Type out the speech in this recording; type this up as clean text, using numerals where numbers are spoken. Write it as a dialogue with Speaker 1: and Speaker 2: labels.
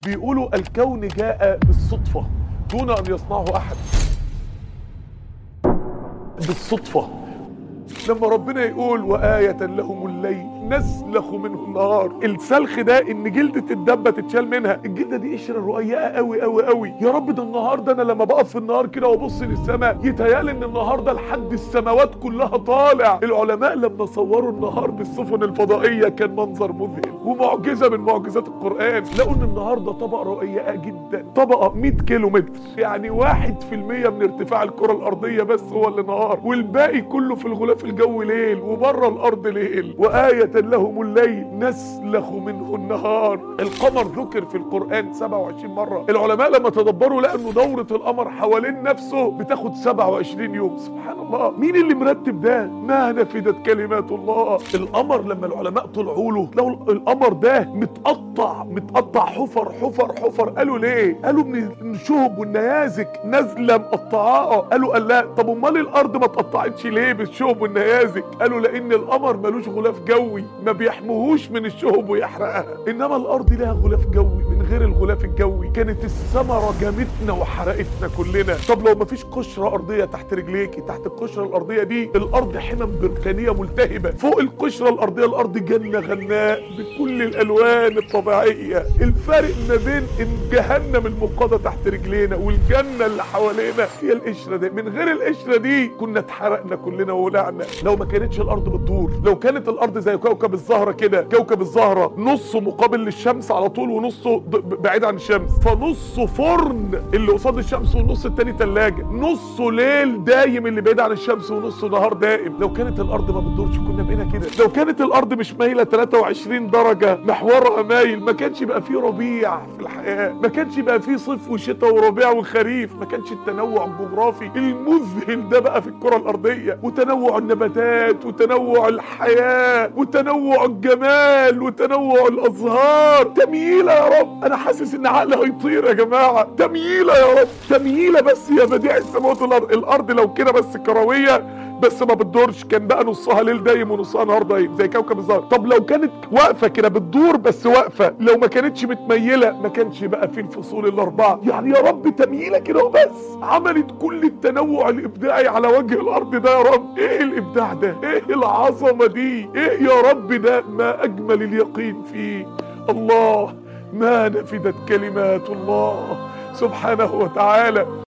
Speaker 1: بيقولوا الكون جاء بالصدفة دون أن يصنعه أحد. بالصدفة. لما ربنا يقول وآية لهم الليل نسلخ منه النهار، السلخ ده ان جلدة الدبة تتشال منها. الجلدة دي قشرة رقيقة قوي قوي قوي. يا رب ده النهار ده انا لما بقف في النهار كده وابص للسماء يتهيألي ان النهار ده لحد السماوات كلها طالع. العلماء لما صوروا النهار بالسفن الفضائية كان منظر مذهل ومعجزة من معجزات القرآن. لقوا ان النهار ده طبقة رقيقة جدا، طبقة 100 كيلو متر، يعني 1% من ارتفاع الكرة الأرضية بس هو اللي نهار، والباقي كله في الغلاف الجوي ليل وبره الأرض ليل. وآية لهم الليل نسلخ منه النهار. القمر ذكر في القرآن 27 مرة. العلماء لما تدبروا لقوا ان دورة القمر حوالين نفسه بتاخد 27 يوم. سبحان الله، مين اللي مرتب ده؟ ما نفدت كلمات الله. القمر لما العلماء طلعوا له لو القمر ده متقطع حفر حفر حفر. قالوا ليه؟ قالوا من الشهب والنيازك نازله مقطعاه. قالوا لا، طب امال الارض ما اتقطعتش ليه بالشهب والنيازك؟ قالوا لان القمر ملوش غلاف جوي ما بيحموهوش من الشهب ويحرقها، انما الارض لها غلاف جوي. من غير الغلاف الجوي كانت السماء رجمتنا وحرقتنا كلنا. طب لو ما فيش قشره ارضيه تحت رجليكي، تحت القشره الارضيه دي الارض حمم بركانيه ملتهبه، فوق القشره الارضيه الارض جنه غناء بكل الالوان الطبيعيه. الفرق ما بين جهنم الموقده تحت رجلينا والجنه اللي حوالينا هي القشره دي. من غير القشره دي كنا اتحرقنا كلنا وولعنا. لو ما كانتش الارض بتدور، لو كانت الارض زي كوكب الزهره كده، كوكب الزهره نصه مقابل للشمس على طول ونصه بعيد عن الشمس، فنصه فرن اللي قصاد الشمس والنص التاني تلاجه، نصه ليل دايم اللي بعيد عن الشمس ونصه نهار دائم. لو كانت الارض ما بتدورش كنا بقينا كده. لو كانت الارض مش مايله 23 درجه محورها مايل ما كانش يبقى فيه ربيع في الحياه، ما كانش يبقى فيه صيف وشتاء وربيع وخريف، ما كانش التنوع الجغرافي المذهل ده بقى في الكره الارضيه، وتنوع النباتات وتنوع الحياه وتنوع الجمال وتنوع الازهار. تمييله يا رب، انا حاسس ان عقلي هيطير يا جماعه. تمييله يا رب، تمييله بس يا بديع السماوات والارض. الارض لو كده بس كرويه بس ما بتدورش كان بقى نصها ليل دايم ونصها نهار دايم زي كوكب الزهر. طب لو كانت واقفه كده بتدور بس واقفه، لو ما كانتش متميله ما كانش بقى في الفصول الاربعه. يعني يا رب تمييله كده وبس عملت كل التنوع الابداعي على وجه الارض ده. يا رب ايه الابداع ده؟ ايه العظمه دي؟ ايه يا رب ده؟ ما اجمل اليقين فيه. الله، ما نفدت كلمات الله سبحانه وتعالى.